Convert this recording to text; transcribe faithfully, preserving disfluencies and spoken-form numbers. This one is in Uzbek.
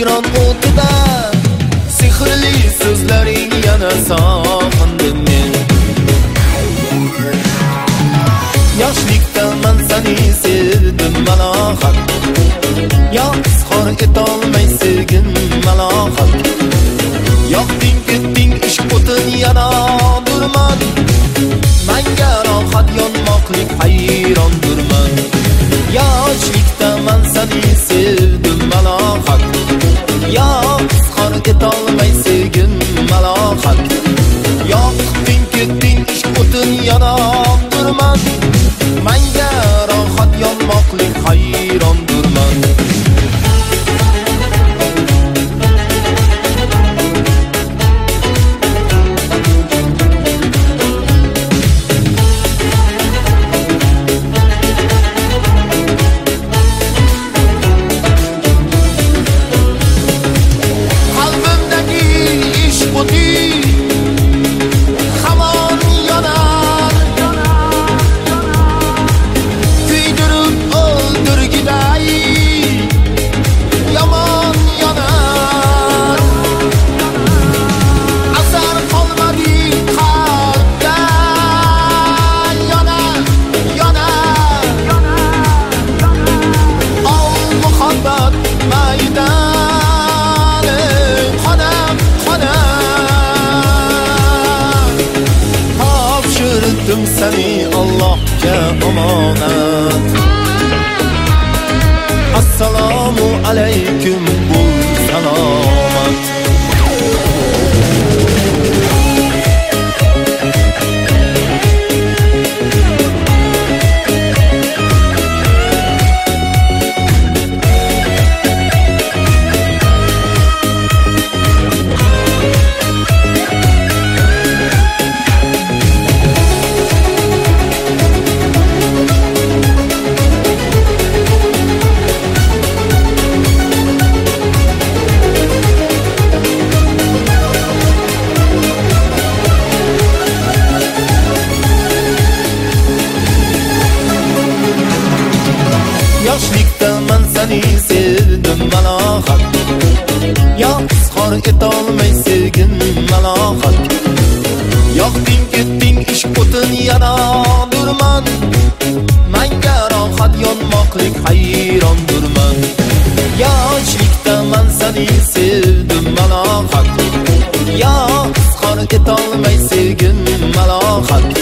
hicron o'tida sehrli so'zlaring yana sog'indim men. Yoshlikda men seni sevdim malohat, yo izhor etolmay sevgim malohat. Yoqding ketding ishq o'tin yana durman, menga rohat yonmoqlik hayrondurman. Yoshlikda men seni sevdim malohat, yo izhor etolmay sevgim malohat. Yoqding ketding ishq o'tin yana durman, menga rohat yonmoqlik hayrondurman. Seni Allah'a emanet. Assalamu aleyküm bu selamet. Yoshlikda men seni sevdim malohat, yo izhor etolmay sevgim malohat. Yoqding ketding ishq o'tin yana durman, menga rohat yonmoqlik hayrondurman. Yoshlikda men seni sevdim malohat, yo izhor etolmay sevgim malohat.